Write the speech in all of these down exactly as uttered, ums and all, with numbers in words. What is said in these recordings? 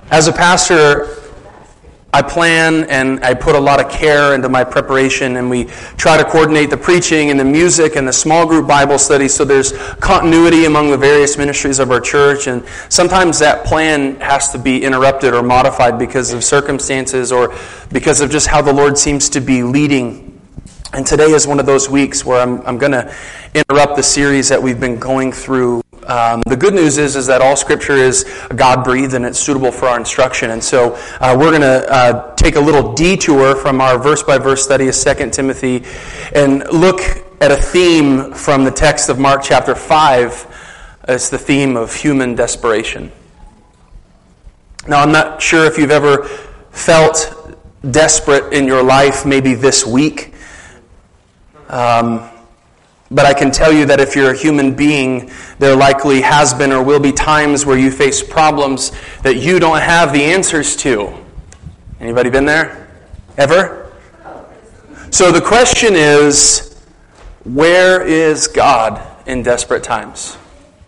As a pastor, I plan and I put a lot of care into my preparation, and we try to coordinate the preaching and the music and the small group Bible study so there's continuity among the various ministries of our church. And sometimes that plan has to be interrupted or modified because of circumstances or because of just how the Lord seems to be leading. And today is one of those weeks where I'm, I'm going to interrupt the series that we've been going through. Um, the good news is, is that all Scripture is God-breathed and it's suitable for our instruction. And so uh, we're going to uh, take a little detour from our verse-by-verse study of Second Timothy and look at a theme from the text of Mark chapter five. It's the theme of human desperation. Now, I'm not sure if you've ever felt desperate in your life, maybe this week. Um... But I can tell you that if you're a human being, there likely has been or will be times where you face problems that you don't have the answers to. Anybody been there? Ever? So the question is, where is God in desperate times?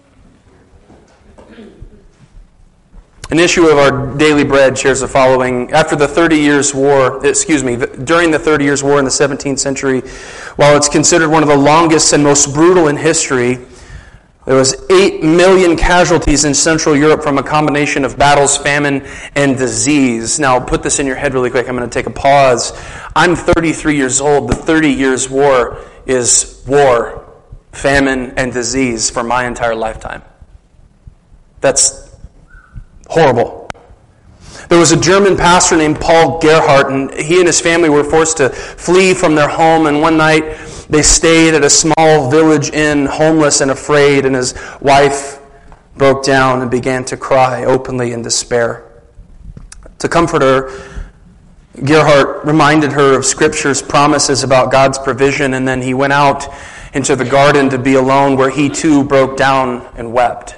An issue of our Daily Bread shares the following. After the Thirty Years' War, excuse me, during the Thirty Years' War in the seventeenth century, while it's considered one of the longest and most brutal in history, there was eight million casualties in Central Europe from a combination of battles, famine, and disease. Now, put this in your head really quick. I'm going to take a pause. I'm thirty-three years old. The Thirty Years' War is war, famine, and disease for my entire lifetime. That's horrible. There was a German pastor named Paul Gerhardt, and he and his family were forced to flee from their home, and one night they stayed at a small village inn, homeless and afraid, and his wife broke down and began to cry openly in despair. To comfort her, Gerhardt reminded her of Scripture's promises about God's provision, and then he went out into the garden to be alone, where he too broke down and wept.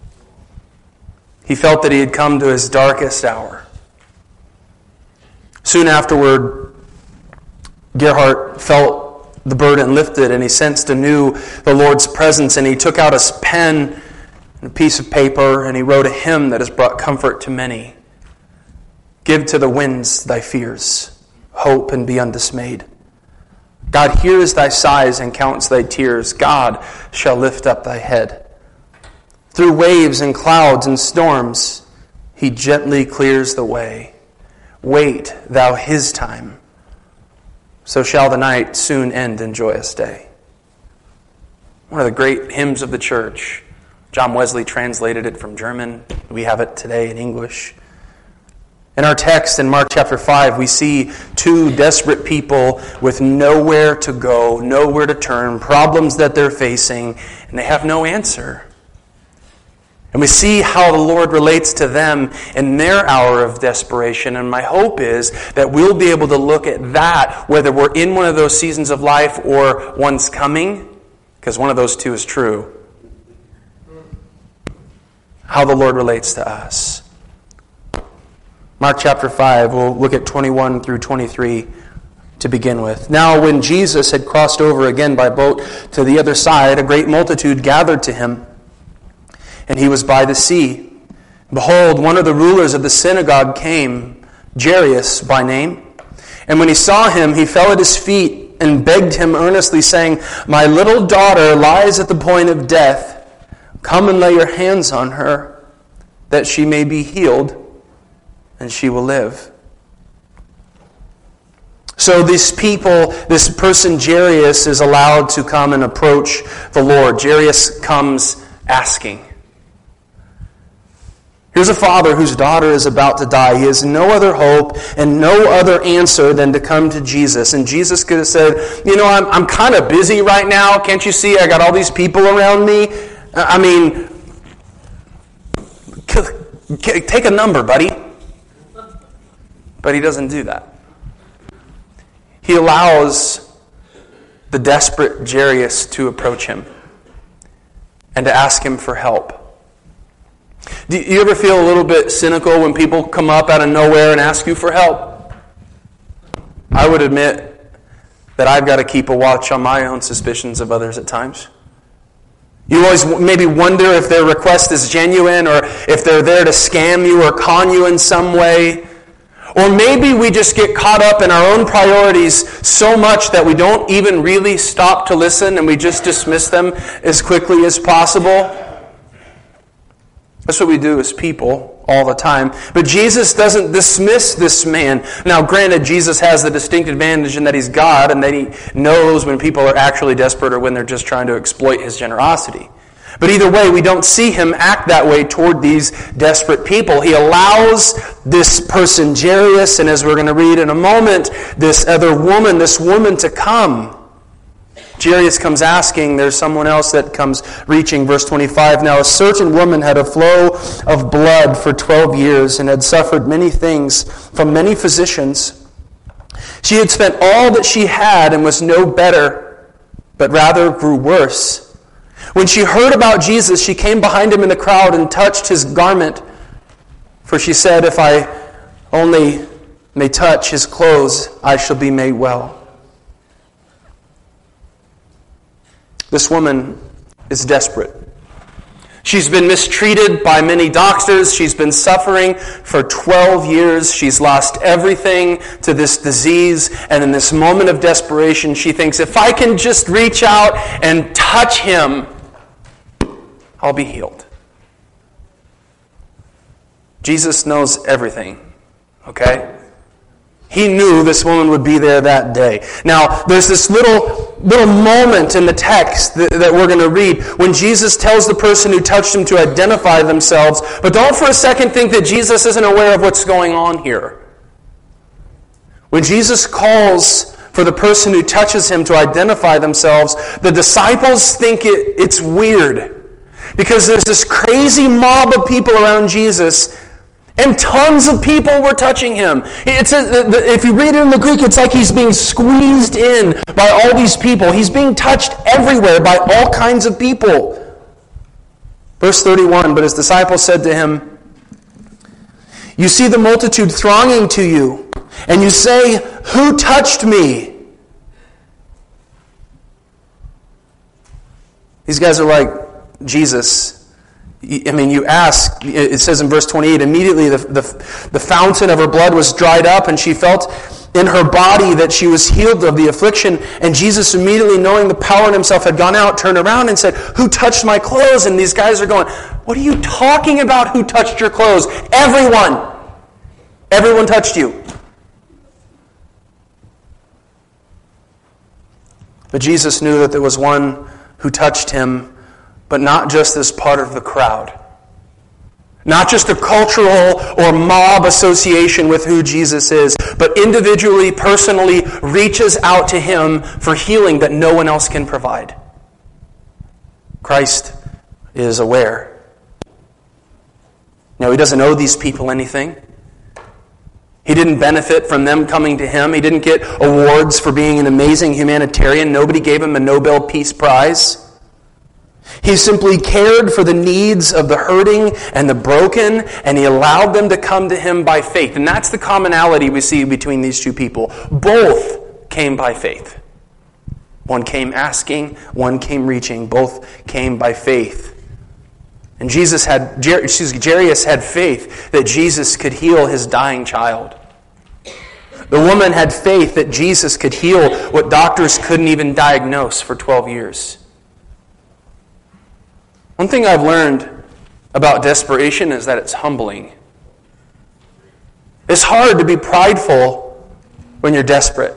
He felt that he had come to his darkest hour. Soon afterward, Gerhardt felt the burden lifted, and he sensed anew the Lord's presence, and he took out his pen and a piece of paper, and he wrote a hymn that has brought comfort to many. Give to the winds thy fears, hope and be undismayed. God hears thy sighs and counts thy tears. God shall lift up thy head. Through waves and clouds and storms, he gently clears the way. Wait thou his time, so shall the night soon end in joyous day. One of the great hymns of the church. John Wesley translated it from German. We have it today in English. In our text in Mark chapter five, we see two desperate people with nowhere to go, nowhere to turn, problems that they're facing, and they have no answer. And we see how the Lord relates to them in their hour of desperation. And my hope is that we'll be able to look at that, whether we're in one of those seasons of life or one's coming, because one of those two is true, how the Lord relates to us. Mark chapter five, we'll look at twenty-one through twenty-three to begin with. Now when Jesus had crossed over again by boat to the other side, a great multitude gathered to him, and he was by the sea. Behold, one of the rulers of the synagogue came, Jairus by name. And when he saw him, he fell at his feet and begged him earnestly, saying, My little daughter lies at the point of death. Come and lay your hands on her, that she may be healed, and she will live. So these people, this person Jairus, is allowed to come and approach the Lord. Jairus comes asking. Here's a father whose daughter is about to die. He has no other hope and no other answer than to come to Jesus. And Jesus could have said, you know, I'm, I'm kind of busy right now. Can't you see I got all these people around me? I mean, take a number, buddy. But he doesn't do that. He allows the desperate Jairus to approach him and to ask him for help. Do you ever feel a little bit cynical when people come up out of nowhere and ask you for help? I would admit that I've got to keep a watch on my own suspicions of others at times. You always maybe wonder if their request is genuine or if they're there to scam you or con you in some way. Or maybe we just get caught up in our own priorities so much that we don't even really stop to listen and we just dismiss them as quickly as possible. That's what we do as people all the time. But Jesus doesn't dismiss this man. Now, granted, Jesus has the distinct advantage in that he's God and that he knows when people are actually desperate or when they're just trying to exploit his generosity. But either way, we don't see him act that way toward these desperate people. He allows this person, Jairus, and as we're going to read in a moment, this other woman, this woman to come. Jairus comes asking, there's someone else that comes reaching. Verse twenty-five, now a certain woman had a flow of blood for twelve years and had suffered many things from many physicians. She had spent all that she had and was no better, but rather grew worse. When she heard about Jesus, she came behind him in the crowd and touched his garment. For she said, if I only may touch his clothes, I shall be made well. This woman is desperate. She's been mistreated by many doctors. She's been suffering for twelve years. She's lost everything to this disease. And in this moment of desperation, she thinks, if I can just reach out and touch him, I'll be healed. Jesus knows everything, okay? He knew this woman would be there that day. Now, there's this little, little moment in the text that, that we're going to read when Jesus tells the person who touched him to identify themselves. But don't for a second think that Jesus isn't aware of what's going on here. When Jesus calls for the person who touches him to identify themselves, the disciples think it, it's weird. Because there's this crazy mob of people around Jesus, and tons of people were touching him. It's a, if you read it in the Greek, it's like he's being squeezed in by all these people. He's being touched everywhere by all kinds of people. Verse thirty-one, but his disciples said to him, you see the multitude thronging to you, and you say, who touched me? These guys are like, Jesus. I mean, you ask, it says in verse twenty-eight, immediately the, the, the fountain of her blood was dried up, and she felt in her body that she was healed of the affliction. And Jesus, immediately knowing the power in himself had gone out, turned around and said, who touched my clothes? And these guys are going, what are you talking about? Who touched your clothes? Everyone. Everyone touched you. But Jesus knew that there was one who touched him, but not just as part of the crowd. Not just a cultural or mob association with who Jesus is, but individually, personally reaches out to him for healing that no one else can provide. Christ is aware. Now, he doesn't owe these people anything. He didn't benefit from them coming to him. He didn't get awards for being an amazing humanitarian. Nobody gave him a Nobel Peace Prize. He simply cared for the needs of the hurting and the broken, and he allowed them to come to him by faith. And that's the commonality we see between these two people. Both came by faith. One came asking, one came reaching. Both came by faith. And Jesus had, excuse me, Jairus had faith that Jesus could heal his dying child. The woman had faith that Jesus could heal what doctors couldn't even diagnose for twelve years. One thing I've learned about desperation is that it's humbling. It's hard to be prideful when you're desperate.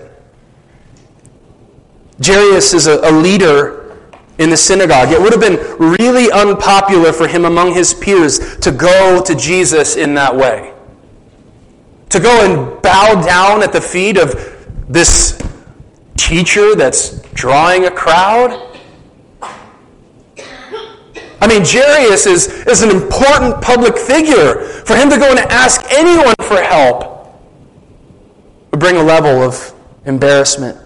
Jairus is a, a leader in the synagogue. It would have been really unpopular for him among his peers to go to Jesus in that way. To go and bow down at the feet of this teacher that's drawing a crowd. I mean, Jairus is, is an important public figure. For him to go and ask anyone for help would bring a level of embarrassment.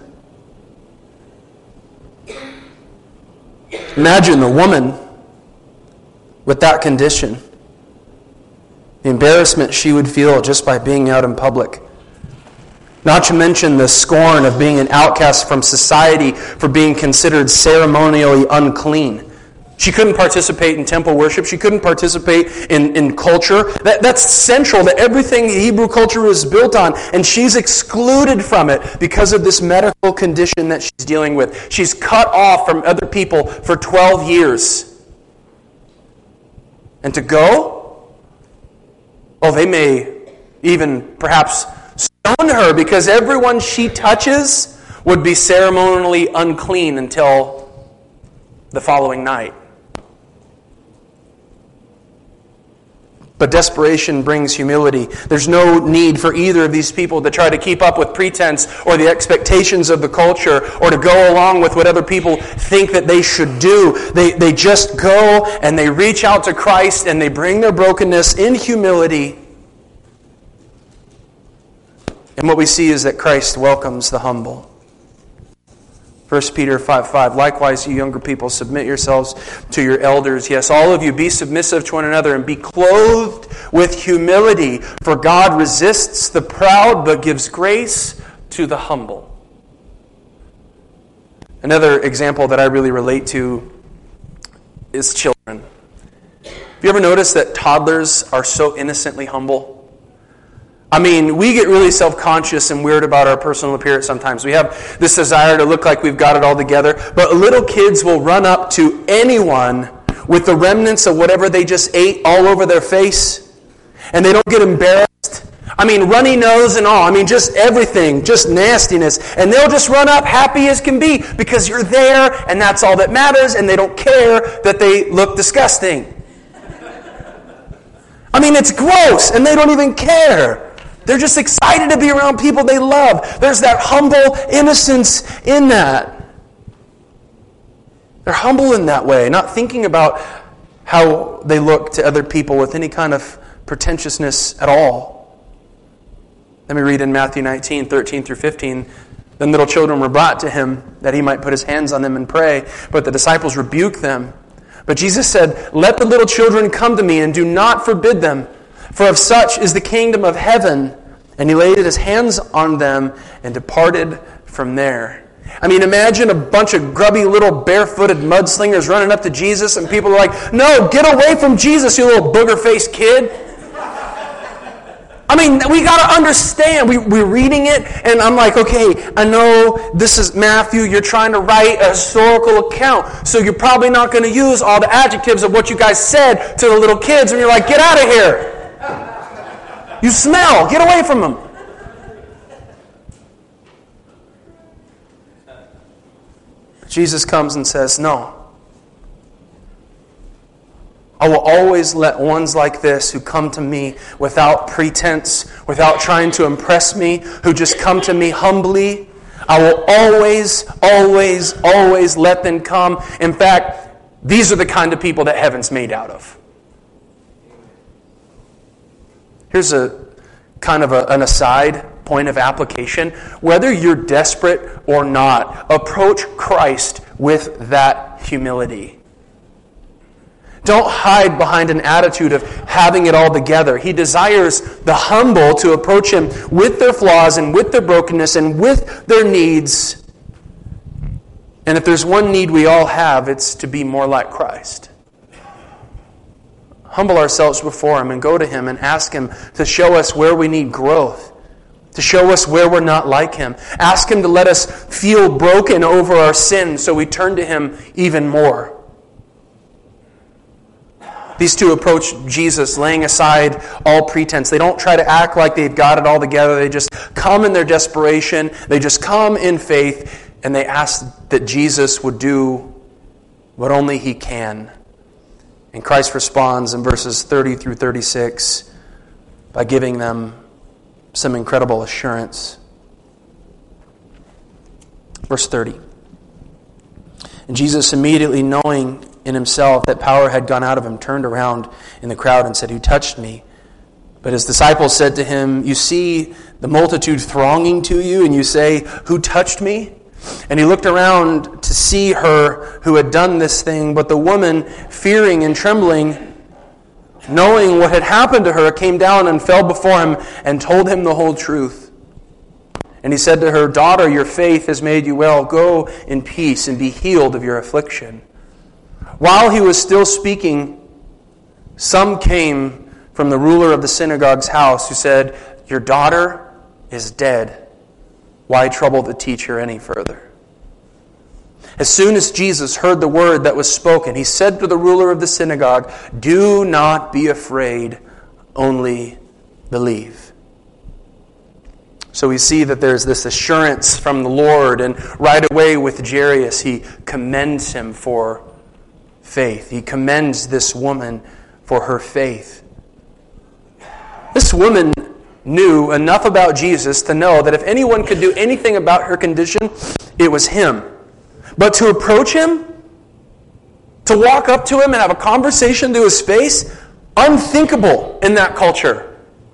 Imagine the woman with that condition. The embarrassment she would feel just by being out in public. Not to mention the scorn of being an outcast from society for being considered ceremonially unclean. She couldn't participate in temple worship. She couldn't participate in, in culture. That, that's central to everything Hebrew culture is built on. And she's excluded from it because of this medical condition that she's dealing with. She's cut off from other people for twelve years. And to go? Oh, they may even perhaps stone her because everyone she touches would be ceremonially unclean until the following night. But desperation brings humility. There's no need for either of these people to try to keep up with pretense or the expectations of the culture or to go along with what other people think that they should do. They, they just go and they reach out to Christ and they bring their brokenness in humility. And what we see is that Christ welcomes the humble. First Peter five five, likewise, you younger people, submit yourselves to your elders. Yes, all of you, be submissive to one another and be clothed with humility. For God resists the proud, but gives grace to the humble. Another example that I really relate to is children. Have you ever noticed that toddlers are so innocently humble? I mean, we get really self-conscious and weird about our personal appearance sometimes. We have this desire to look like we've got it all together. But little kids will run up to anyone with the remnants of whatever they just ate all over their face. And they don't get embarrassed. I mean, runny nose and all. I mean, just everything. Just nastiness. And they'll just run up happy as can be because you're there and that's all that matters. And they don't care that they look disgusting. I mean, it's gross and they don't even care. They're just excited to be around people they love. There's that humble innocence in that. They're humble in that way, not thinking about how they look to other people with any kind of pretentiousness at all. Let me read in Matthew nineteen, thirteen through fifteen. Then little children were brought to him that he might put his hands on them and pray, but the disciples rebuked them. But Jesus said, let the little children come to me and do not forbid them. For of such is the kingdom of heaven. And he laid his hands on them and departed from there. I mean, imagine a bunch of grubby little barefooted mudslingers running up to Jesus and people are like, no, get away from Jesus, you little booger-faced kid. I mean, we got to understand. We, we're reading it and I'm like, okay, I know this is Matthew. You're trying to write a historical account. So you're probably not going to use all the adjectives of what you guys said to the little kids. And you're like, get out of here. You smell. Get away from them. Jesus comes and says, no. I will always let ones like this who come to me without pretense, without trying to impress me, who just come to me humbly, I will always, always, always let them come. In fact, these are the kind of people that heaven's made out of. Here's a kind of a, an aside point of application. Whether you're desperate or not, approach Christ with that humility. Don't hide behind an attitude of having it all together. He desires the humble to approach him with their flaws and with their brokenness and with their needs. And if there's one need we all have, it's to be more like Christ. Humble ourselves before him and go to him and ask him to show us where we need growth, to show us where we're not like him. Ask him to let us feel broken over our sin so we turn to him even more. These two approach Jesus laying aside all pretense. They don't try to act like they've got it all together. They just come in their desperation. They just come in faith and they ask that Jesus would do what only he can. And Christ responds in verses thirty through thirty-six by giving them some incredible assurance. Verse thirty. And Jesus, immediately knowing in himself that power had gone out of him, turned around in the crowd and said, who touched me? But his disciples said to him, you see the multitude thronging to you, and you say, who touched me? And he looked around to see her who had done this thing. But the woman, fearing and trembling, knowing what had happened to her, came down and fell before him and told him the whole truth. And he said to her, daughter, your faith has made you well. Go in peace and be healed of your affliction. While he was still speaking, some came from the ruler of the synagogue's house who said, "Your daughter is dead. Why trouble the teacher any further?" As soon as Jesus heard the word that was spoken, he said to the ruler of the synagogue, "Do not be afraid, only believe." So we see that there's this assurance from the Lord, and right away with Jairus, he commends him for faith. He commends this woman for her faith. This woman knew enough about Jesus to know that if anyone could do anything about her condition, it was him. But to approach him, to walk up to him and have a conversation to his face, unthinkable in that culture.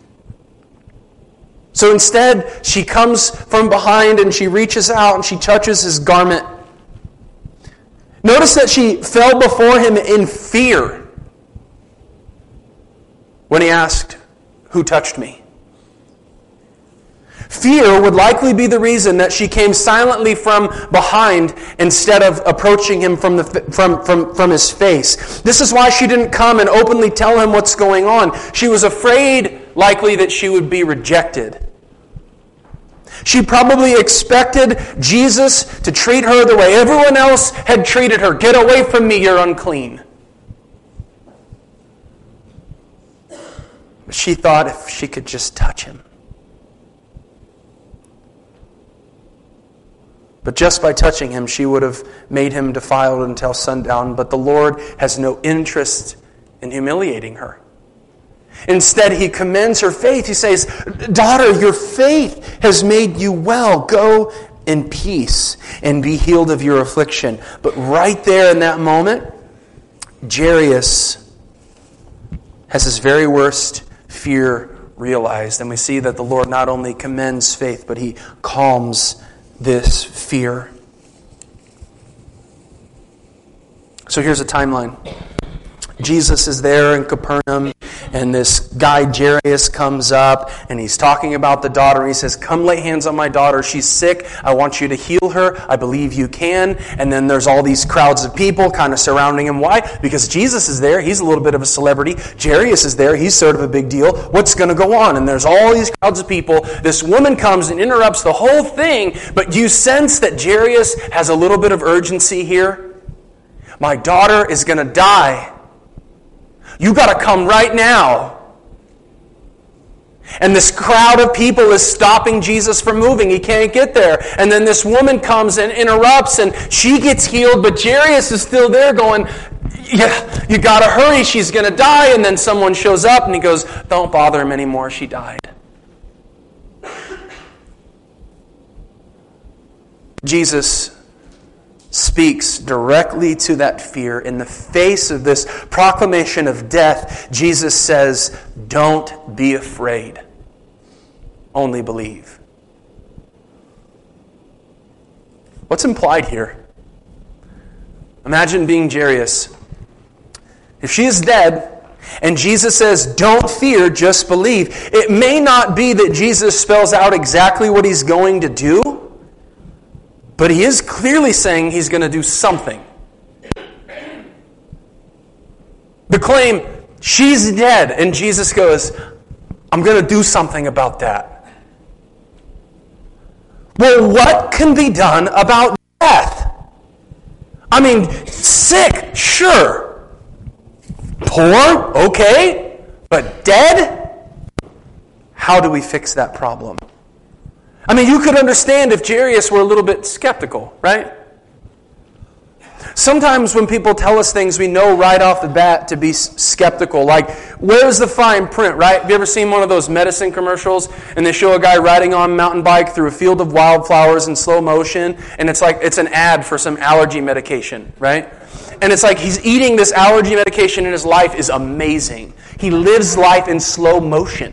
So instead, she comes from behind and she reaches out and she touches his garment. Notice that she fell before him in fear when he asked, "Who touched me?" Fear would likely be the reason that she came silently from behind instead of approaching him from, the, from, from, from his face. This is why she didn't come and openly tell him what's going on. She was afraid, likely, that she would be rejected. She probably expected Jesus to treat her the way everyone else had treated her. "Get away from me, you're unclean." But she thought if she could just touch him. But just by touching him, she would have made him defiled until sundown. But the Lord has no interest in humiliating her. Instead, he commends her faith. He says, "Daughter, your faith has made you well. Go in peace and be healed of your affliction." But right there in that moment, Jairus has his very worst fear realized. And we see that the Lord not only commends faith, but he calms this fear. So here's a timeline. Jesus is there in Capernaum, and this guy Jairus comes up, and he's talking about the daughter, and he says, "Come lay hands on my daughter. She's sick. I want you to heal her. I believe you can." And then there's all these crowds of people kind of surrounding him. Why? Because Jesus is there. He's a little bit of a celebrity. Jairus is there. He's sort of a big deal. What's going to go on? And there's all these crowds of people. This woman comes and interrupts the whole thing, but you sense that Jairus has a little bit of urgency here. My daughter is going to die. You got to come right now. And this crowd of people is stopping Jesus from moving. He can't get there. And then this woman comes and interrupts, and she gets healed, but Jairus is still there going, "Yeah, you got to hurry. She's going to die." And then someone shows up, and he goes, "Don't bother him anymore. She died." Jesus speaks directly to that fear. In the face of this proclamation of death, Jesus says, "Don't be afraid. Only believe." What's implied here? Imagine being Jairus. If she is dead, and Jesus says, "Don't fear, just believe," it may not be that Jesus spells out exactly what he's going to do, but he is clearly saying he's going to do something. The claim, "She's dead," and Jesus goes, "I'm going to do something about that." Well, what can be done about death? I mean, sick, sure. Poor, okay. But dead? How do we fix that problem? I mean, you could understand if Jairus were a little bit skeptical, right? Sometimes when people tell us things, we know right off the bat to be skeptical. Like, where's the fine print, right? Have you ever seen one of those medicine commercials, and they show a guy riding on a mountain bike through a field of wildflowers in slow motion, and it's like it's an ad for some allergy medication, right? And it's like he's eating this allergy medication, and his life is amazing. He lives life in slow motion.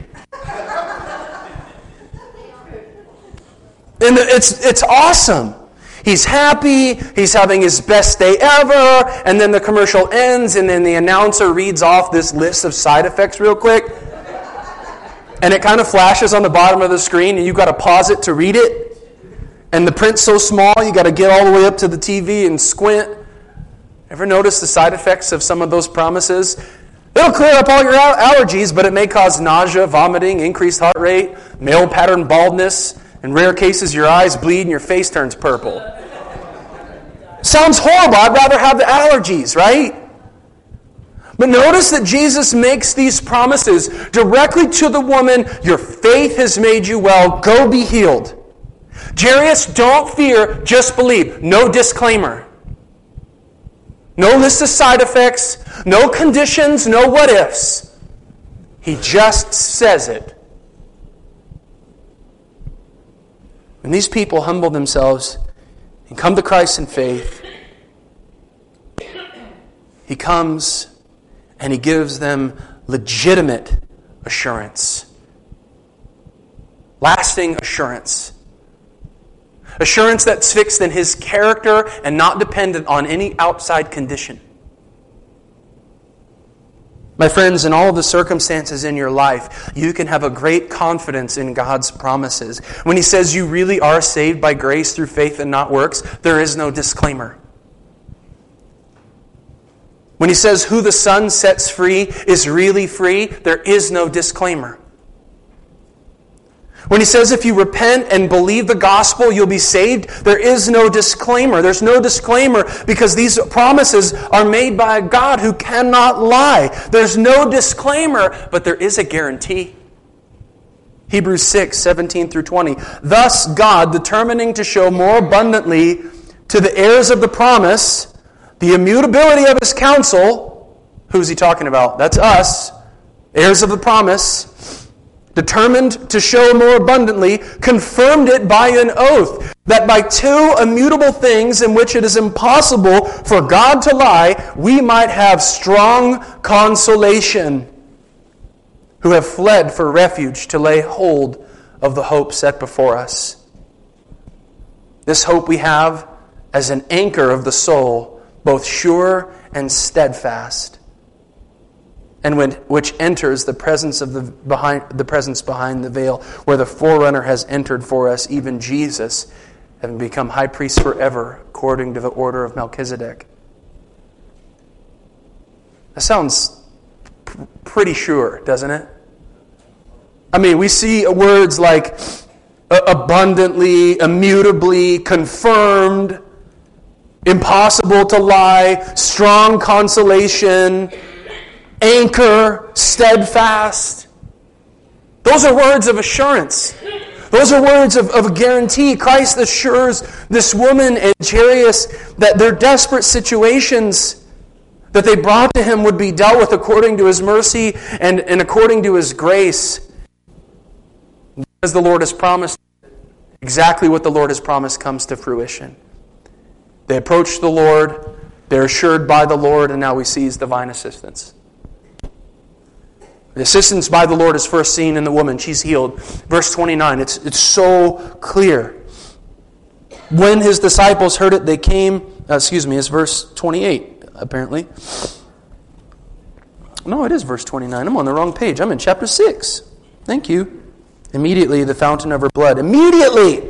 And it's it's awesome. He's happy. He's having his best day ever. And then the commercial ends, and then the announcer reads off this list of side effects real quick. And it kind of flashes on the bottom of the screen, and you've got to pause it to read it. And the print's so small, you got to get all the way up to the T V and squint. Ever notice the side effects of some of those promises? It'll clear up all your allergies, but it may cause nausea, vomiting, increased heart rate, male pattern baldness. In rare cases, your eyes bleed and your face turns purple. Sounds horrible. I'd rather have the allergies, right? But notice that Jesus makes these promises directly to the woman. Your faith has made you well. Go be healed. Jairus, don't fear, just believe. No disclaimer. No list of side effects. No conditions. No what ifs. He just says it. When these people humble themselves and come to Christ in faith, He comes and He gives them legitimate assurance. Lasting assurance. Assurance that's fixed in His character and not dependent on any outside condition. My friends, in all of the circumstances in your life, you can have a great confidence in God's promises. When He says you really are saved by grace through faith and not works, there is no disclaimer. When He says who the Son sets free is really free, there is no disclaimer. When He says if you repent and believe the gospel, you'll be saved, there is no disclaimer. There's no disclaimer because these promises are made by a God who cannot lie. There's no disclaimer, but there is a guarantee. Hebrews six, seventeen through twenty. Thus God, determining to show more abundantly to the heirs of the promise the immutability of His counsel. Who's He talking about? That's us, heirs of the promise. Determined to show more abundantly, confirmed it by an oath, that by two immutable things in which it is impossible for God to lie, we might have strong consolation, who have fled for refuge to lay hold of the hope set before us. This hope we have as an anchor of the soul, both sure and steadfast, and when, which enters the presence of the behind the presence behind the veil, where the forerunner has entered for us, even Jesus, having become high priest forever, according to the order of Melchizedek. That sounds pr- pretty sure, doesn't it? I mean, we see words like abundantly, immutably, confirmed, impossible to lie, strong consolation, anchor, steadfast. Those are words of assurance. Those are words of, of a guarantee. Christ assures this woman and Jairus that their desperate situations that they brought to Him would be dealt with according to His mercy and, and according to His grace. As the Lord has promised, exactly what the Lord has promised comes to fruition. They approach the Lord, they're assured by the Lord, and now we see His divine assistance. The assistance by the Lord is first seen in the woman. She's healed. Verse twenty-nine, it's, it's so clear. When His disciples heard it, they came, uh, excuse me, it's verse twenty-eight, apparently. No, it is verse twenty-nine. I'm on the wrong page. I'm in chapter six. Thank you. Immediately, the fountain of her blood. Immediately!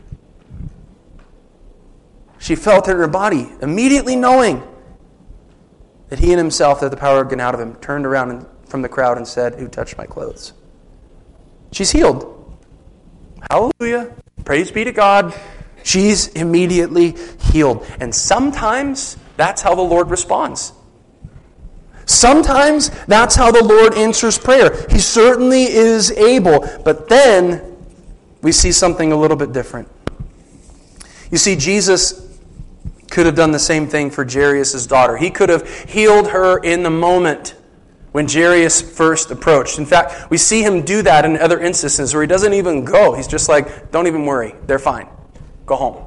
She felt it in her body, immediately knowing that He in Himself, that the power had gone out of Him, turned around and from the crowd and said, "Who touched my clothes?" She's healed. Hallelujah. Praise be to God. She's immediately healed. And sometimes that's how the Lord responds. Sometimes that's how the Lord answers prayer. He certainly is able. But then we see something a little bit different. You see, Jesus could have done the same thing for Jairus' daughter. He could have healed her in the moment when Jairus first approached. In fact, we see Him do that in other instances where He doesn't even go. He's just like, don't even worry. They're fine. Go home.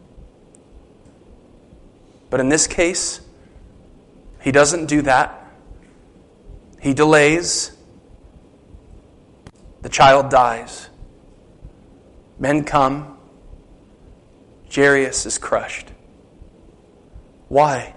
But in this case, He doesn't do that. He delays. The child dies. Men come. Jairus is crushed. Why?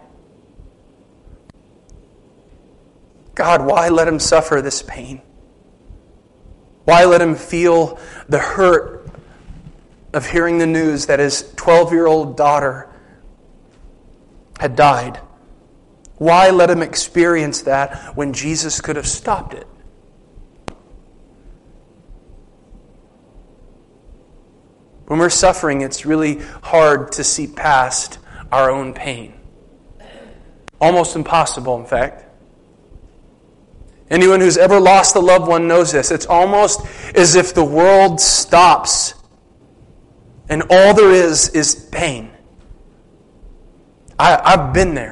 God, why let him suffer this pain? Why let him feel the hurt of hearing the news that his twelve-year-old daughter had died Why let him experience that when Jesus could have stopped it? When we're suffering, it's really hard to see past our own pain. Almost impossible, in fact. Anyone who's ever lost a loved one knows this. It's almost as if the world stops and all there is is pain. I, I've been there.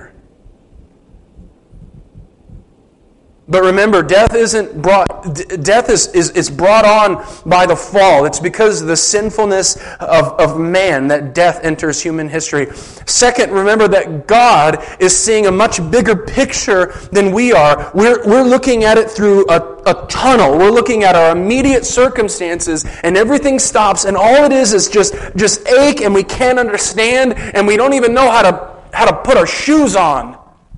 But remember, death isn't brought. Death is, is, is brought on by the fall. It's because of the sinfulness of, of man that death enters human history. Second, remember that God is seeing a much bigger picture than we are. We're, we're looking at it through a, a tunnel. We're looking at our immediate circumstances, and everything stops, and all it is is just, just ache, and we can't understand, and we don't even know how to, how to put our shoes on.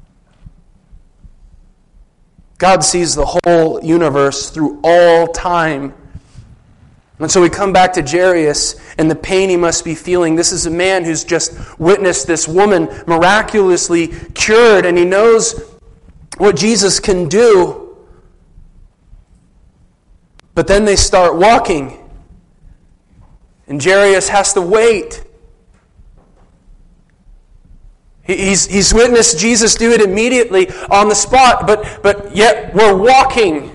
God sees the whole universe through all time. And so we come back to Jairus and the pain he must be feeling. This is a man who's just witnessed this woman miraculously cured, and he knows what Jesus can do. But then they start walking, and Jairus has to wait. He's, he's witnessed Jesus do it immediately on the spot, but, but yet we're walking.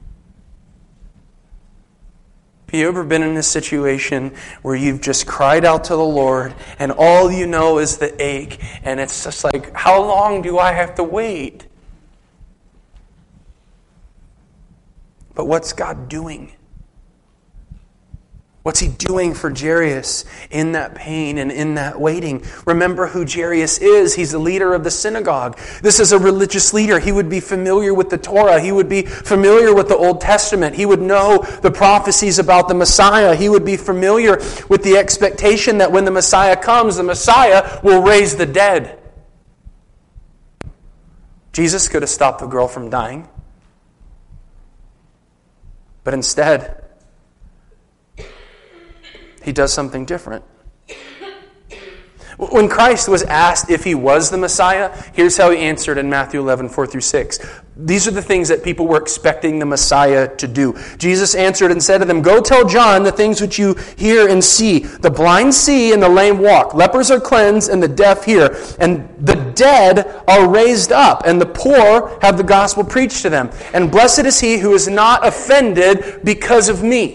Have you ever been in a situation where you've just cried out to the Lord and all you know is the ache, and it's just like, how long do I have to wait? But what's God doing? What's he doing for Jairus in that pain and in that waiting? Remember who Jairus is. He's the leader of the synagogue. This is a religious leader. He would be familiar with the Torah. He would be familiar with the Old Testament. He would know the prophecies about the Messiah. He would be familiar with the expectation that when the Messiah comes, the Messiah will raise the dead. Jesus could have stopped the girl from dying. But instead, he does something different. When Christ was asked if he was the Messiah, here's how he answered in Matthew eleven, four through six. These are the things that people were expecting the Messiah to do. Jesus answered and said to them, "Go tell John the things which you hear and see. The blind see and the lame walk. Lepers are cleansed and the deaf hear. And the dead are raised up. And the poor have the gospel preached to them. And blessed is he who is not offended because of me."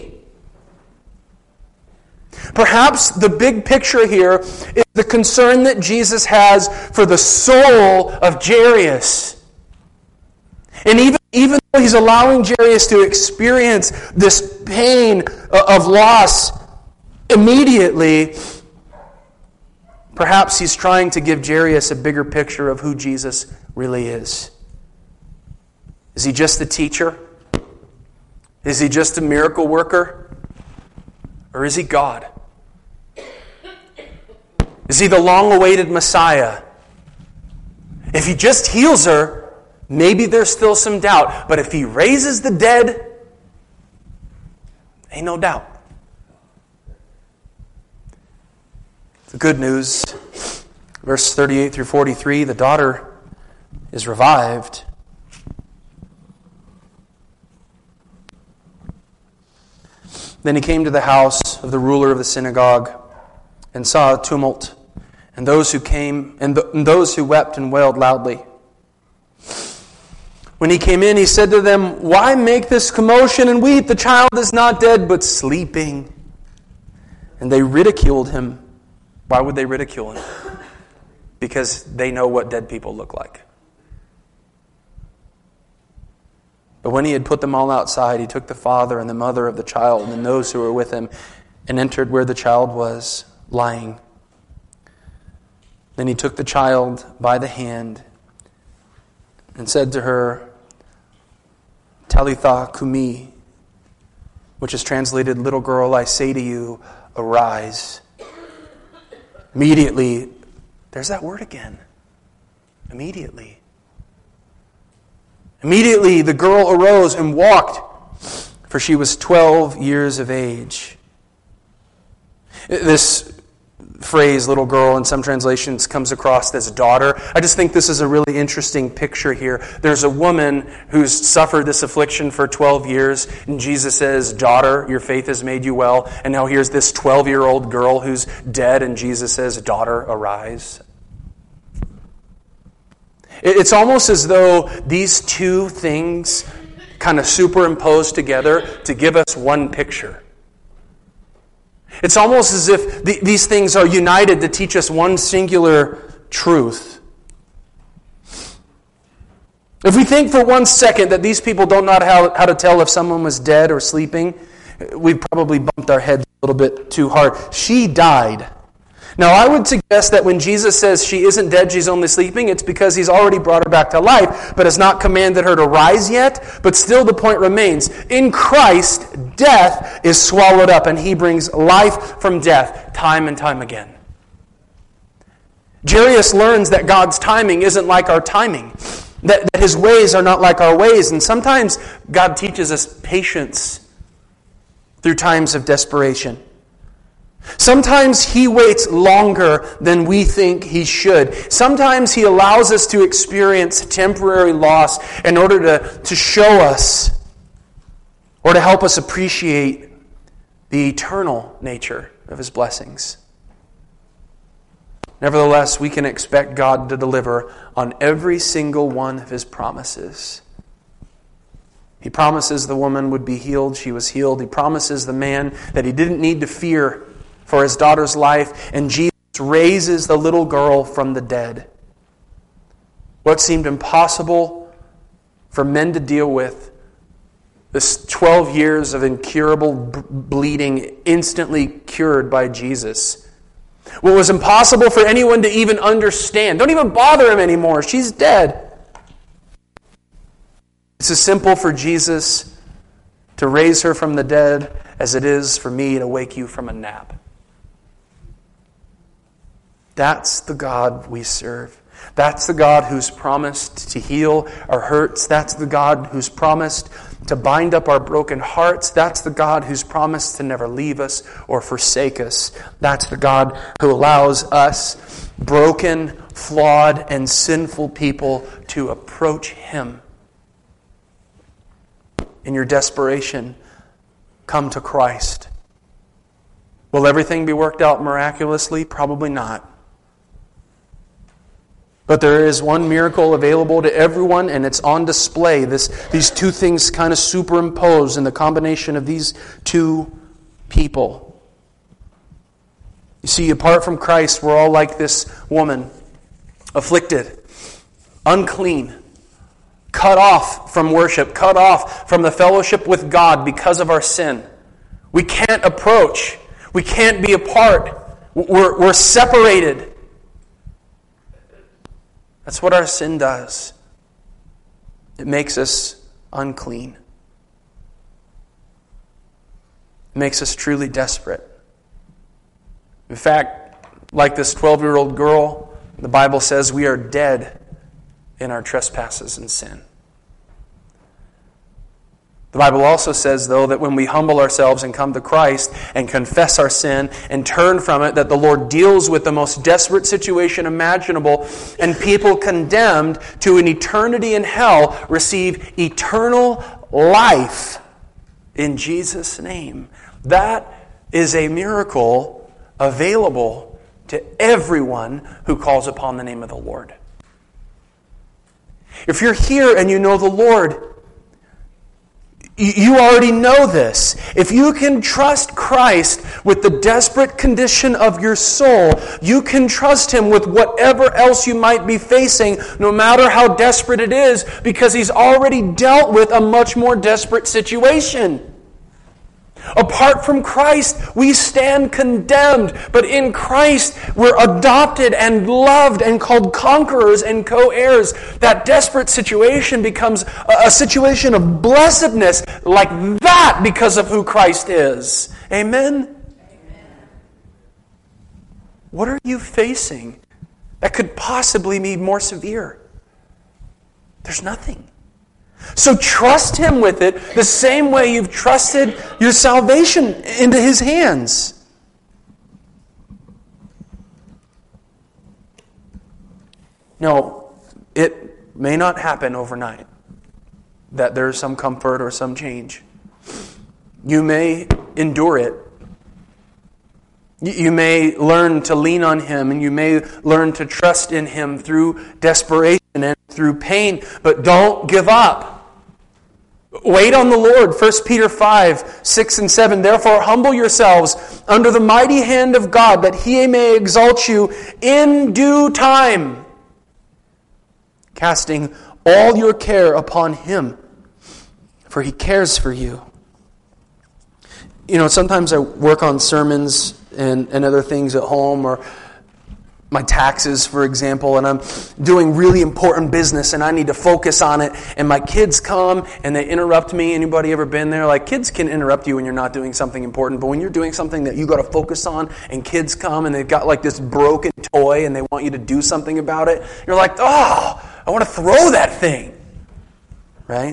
Perhaps the big picture here is the concern that Jesus has for the soul of Jairus. And even, even though he's allowing Jairus to experience this pain of loss immediately, perhaps he's trying to give Jairus a bigger picture of who Jesus really is. Is he just a teacher? Is he just a miracle worker? Or is he God? Is he the long-awaited Messiah? If he just heals her, maybe there's still some doubt. But if he raises the dead, ain't no doubt. The good news, verse thirty-eight through forty-three, the daughter is revived. Then he came to the house of the ruler of the synagogue and saw a tumult, and those who came and, th- and those who wept and wailed loudly. When he came in, he said to them, "Why make this commotion and weep? The child is not dead, but sleeping." And they ridiculed him. Why would they ridicule him? Because they know what dead people look like. But when he had put them all outside, he took the father and the mother of the child and those who were with him and entered where the child was lying. Then he took the child by the hand and said to her, "Talitha kumi," which is translated, "Little girl, I say to you, arise." Immediately, there's that word again. Immediately. Immediately the girl arose and walked, for she was twelve years of age. This phrase, little girl, in some translations comes across as daughter. I just think this is a really interesting picture here. There's a woman who's suffered this affliction for twelve years, and Jesus says, daughter, your faith has made you well. And now here's this twelve-year-old girl who's dead, and Jesus says, daughter, arise. It's almost as though these two things kind of superimposed together to give us one picture. It's almost as if the, these things are united to teach us one singular truth. If we think for one second that these people don't know how, how to tell if someone was dead or sleeping, we've probably bumped our heads a little bit too hard. She died. Now, I would suggest that when Jesus says she isn't dead, she's only sleeping, it's because he's already brought her back to life, but has not commanded her to rise yet. But still the point remains. In Christ, death is swallowed up, and he brings life from death time and time again. Jairus learns that God's timing isn't like our timing, that, that his ways are not like our ways. And sometimes God teaches us patience through times of desperation. Sometimes he waits longer than we think he should. Sometimes he allows us to experience temporary loss in order to, to show us or to help us appreciate the eternal nature of his blessings. Nevertheless, we can expect God to deliver on every single one of his promises. He promises the woman would be healed. She was healed. He promises the man that he didn't need to fear for his daughter's life, and Jesus raises the little girl from the dead. What seemed impossible for men to deal with, this twelve years of incurable bleeding instantly cured by Jesus. What was impossible for anyone to even understand. Don't even bother him anymore. She's dead. It's as simple for Jesus to raise her from the dead as it is for me to wake you from a nap. That's the God we serve. That's the God who's promised to heal our hurts. That's the God who's promised to bind up our broken hearts. That's the God who's promised to never leave us or forsake us. That's the God who allows us, broken, flawed, and sinful people, to approach him. In your desperation, come to Christ. Will everything be worked out miraculously? Probably not. But there is one miracle available to everyone, and it's on display. This, these two things kind of superimpose in the combination of these two people. You see, apart from Christ, we're all like this woman, afflicted, unclean, cut off from worship, cut off from the fellowship with God because of our sin. We can't approach. We can't be a part. We're, we're separated. That's what our sin does. It makes us unclean. It makes us truly desperate. In fact, like this twelve-year-old girl, the Bible says we are dead in our trespasses and sin. The Bible also says, though, that when we humble ourselves and come to Christ and confess our sin and turn from it, that the Lord deals with the most desperate situation imaginable, and people condemned to an eternity in hell receive eternal life in Jesus' name. That is a miracle available to everyone who calls upon the name of the Lord. If you're here and you know the Lord, you already know this. If you can trust Christ with the desperate condition of your soul, you can trust him with whatever else you might be facing, no matter how desperate it is, because he's already dealt with a much more desperate situation. Apart from Christ, we stand condemned, but in Christ, we're adopted and loved and called conquerors and co-heirs. That desperate situation becomes a situation of blessedness like that because of who Christ is. Amen? Amen. What are you facing that could possibly be more severe? There's nothing. So trust him with it the same way you've trusted your salvation into his hands. No, it may not happen overnight, that there's some comfort or some change. You may endure it. You may learn to lean on Him, and you may learn to trust in Him through desperation and through pain, but don't give up. Wait on the Lord. First Peter five, six and seven. Therefore humble yourselves under the mighty hand of God, that He may exalt you in due time, casting all your care upon Him, for He cares for you. You know, sometimes I work on sermons and, and other things at home, or my taxes, for example, and I'm doing really important business and I need to focus on it, and my kids come and they interrupt me. Anybody ever been there? Like, kids can interrupt you when you're not doing something important, but when you're doing something that you got to focus on, and kids come and they've got like this broken toy and they want you to do something about it, you're like, oh, I want to throw that thing, right?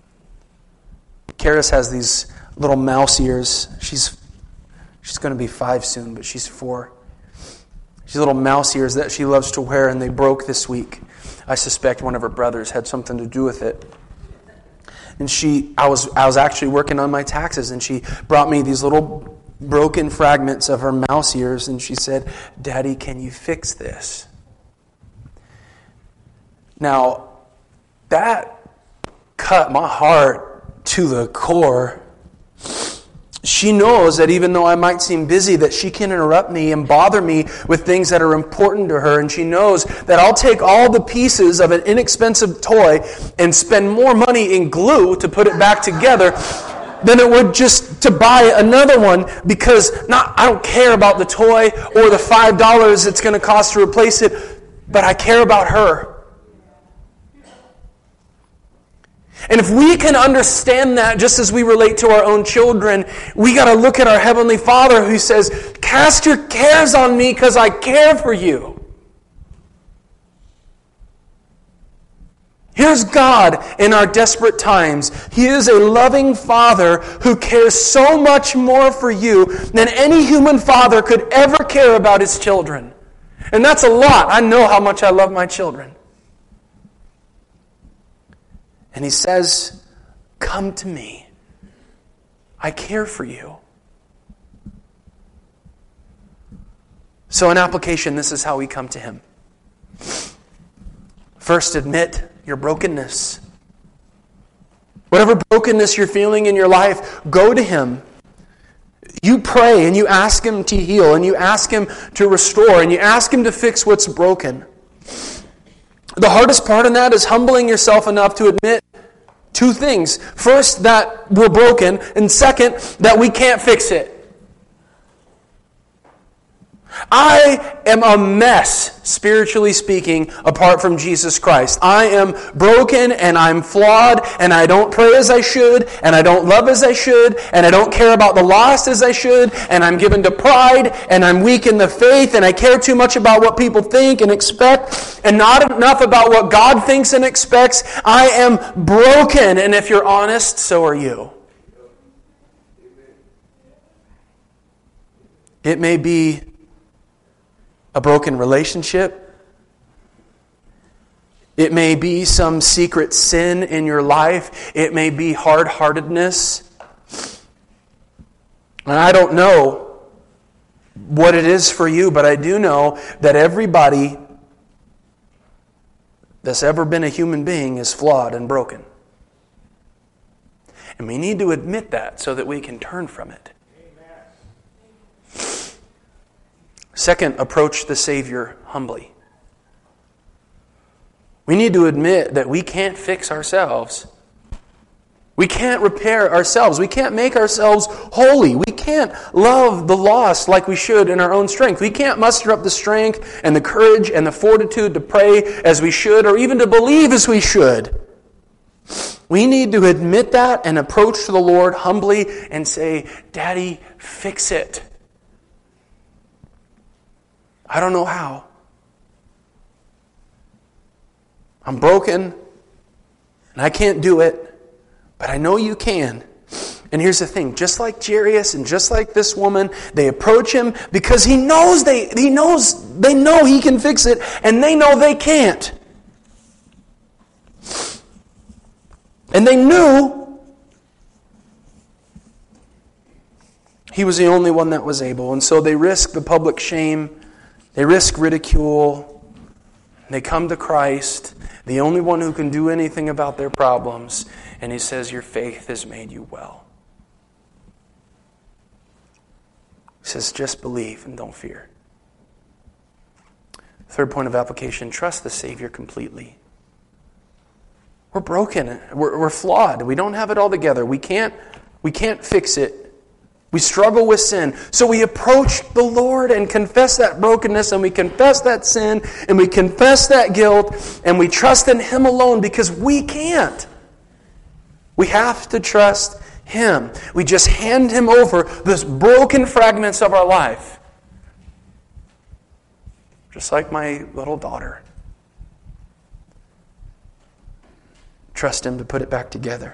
Karis has these little mouse ears. She's she's going to be five soon, but she's four. She's little mouse ears that she loves to wear, and they broke this week. I suspect one of her brothers had something to do with it. And she, I was, I was actually working on my taxes, and she brought me these little broken fragments of her mouse ears, and she said, "Daddy, can you fix this?" Now, that cut my heart to the core. She knows that even though I might seem busy, that she can interrupt me and bother me with things that are important to her. And she knows that I'll take all the pieces of an inexpensive toy and spend more money in glue to put it back together than it would just to buy another one, because not I don't care about the toy or the five dollars it's going to cost to replace it, but I care about her. And if we can understand that, just as we relate to our own children, we got to look at our Heavenly Father who says, "Cast your cares on me because I care for you." Here's God in our desperate times. He is a loving Father who cares so much more for you than any human father could ever care about his children. And that's a lot. I know how much I love my children. And He says, "Come to me. I care for you." So in application, this is how we come to Him. First, admit your brokenness. Whatever brokenness you're feeling in your life, go to Him. You pray and you ask Him to heal, and you ask Him to restore, and you ask Him to fix what's broken. The hardest part in that is humbling yourself enough to admit two things. First, that we're broken, and second, that we can't fix it. I am a mess, spiritually speaking, apart from Jesus Christ. I am broken and I'm flawed, and I don't pray as I should, and I don't love as I should, and I don't care about the lost as I should, and I'm given to pride, and I'm weak in the faith, and I care too much about what people think and expect, and not enough about what God thinks and expects. I am broken, and if you're honest, so are you. It may be a broken relationship. It may be some secret sin in your life. It may be hard-heartedness. And I don't know what it is for you, but I do know that everybody that's ever been a human being is flawed and broken. And we need to admit that so that we can turn from it. Second, approach the Savior humbly. We need to admit that we can't fix ourselves. We can't repair ourselves. We can't make ourselves holy. We can't love the lost like we should in our own strength. We can't muster up the strength and the courage and the fortitude to pray as we should, or even to believe as we should. We need to admit that and approach the Lord humbly and say, "Daddy, fix it. I don't know how. I'm broken, and I can't do it, but I know you can. And here's the thing, just like Jairus and just like this woman, they approach him because he knows they he knows they know he can fix it, and they know they can't. And they knew he was the only one that was able. And so they risk the public shame, they risk ridicule, they come to Christ, the only one who can do anything about their problems, and he says, your faith has made you well. He says, just believe and don't fear. Third point of application, trust the Savior completely. We're broken. We're, we're flawed. We don't have it all together. We can't, we can't fix it. We struggle with sin. So we approach the Lord and confess that brokenness, and we confess that sin, and we confess that guilt, and we trust in Him alone because we can't. We have to trust Him. We just hand Him over those broken fragments of our life. Just like my little daughter. Trust Him to put it back together.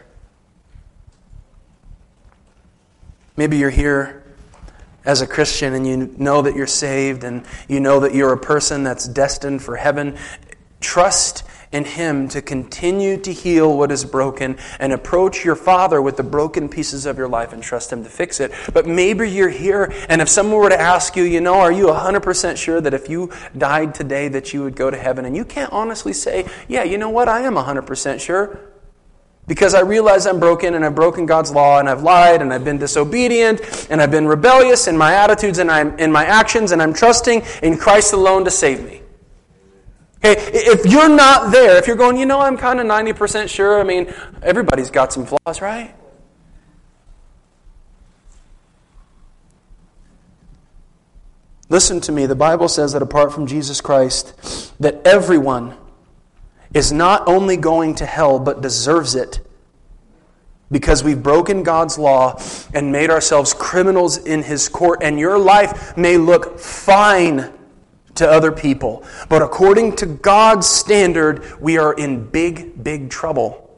Maybe you're here as a Christian and you know that you're saved and you know that you're a person that's destined for heaven. Trust in Him to continue to heal what is broken and approach your Father with the broken pieces of your life and trust Him to fix it. But maybe you're here, and if someone were to ask you, you know, are you one hundred percent sure that if you died today that you would go to heaven? And you can't honestly say, yeah, you know what, I am one hundred percent sure. Because I realize I'm broken and I've broken God's law and I've lied and I've been disobedient and I've been rebellious in my attitudes and I'm in my actions, and I'm trusting in Christ alone to save me. Okay, if you're not there, if you're going, you know, I'm kind of ninety percent sure, I mean, everybody's got some flaws, right? Listen to me, the Bible says that apart from Jesus Christ, that everyone is not only going to hell, but deserves it. Because we've broken God's law and made ourselves criminals in His court. And your life may look fine to other people, but according to God's standard, we are in big, big trouble.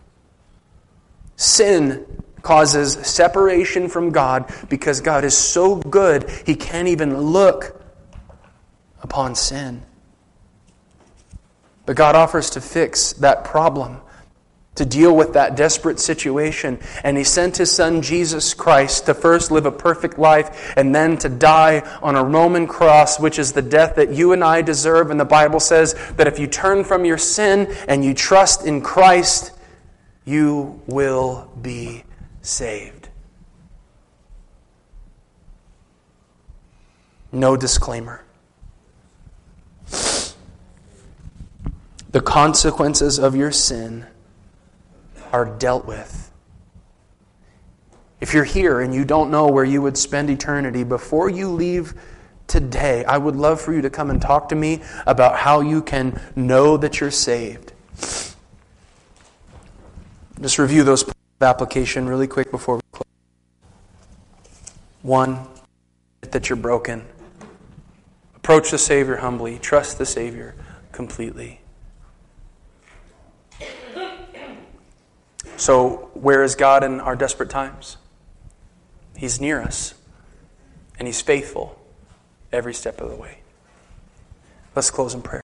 Sin causes separation from God because God is so good, He can't even look upon sin. But God offers to fix that problem, to deal with that desperate situation. And He sent His Son, Jesus Christ, to first live a perfect life and then to die on a Roman cross, which is the death that you and I deserve. And the Bible says that if you turn from your sin and you trust in Christ, you will be saved. No disclaimer. The consequences of your sin are dealt with. If you're here and you don't know where you would spend eternity, before you leave today, I would love for you to come and talk to me about how you can know that you're saved. Just review those points of application really quick before we close. One, that you're broken. Approach the Savior humbly. Trust the Savior completely. So, where is God in our desperate times? He's near us. And He's faithful every step of the way. Let's close in prayer.